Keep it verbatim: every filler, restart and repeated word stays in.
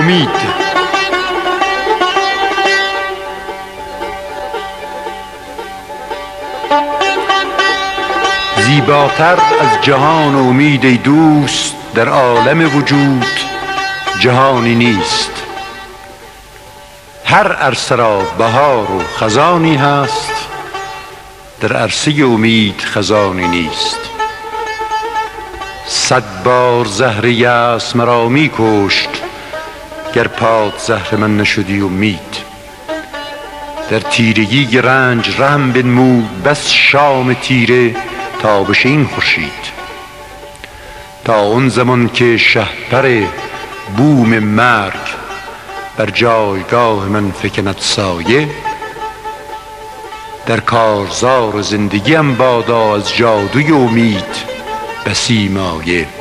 امید. زیباتر از جهان امید ای دوست، در عالم وجود جهانی نیست. هر عرصه را بهار و خزانی هست، در عرصه امید خزانی نیست. صد بار زهر یأس مرا می کشت، گر پاد زهر من نشدی امید. در تیرگی رنج رحم بنمود، بس شام تیره تابش این خورشید. تا اون زمان که شهپر بوم مرگ بر جایگاه من فکند سایه، در کارزار زندگیم بادا از جادوی امید بسی مایه.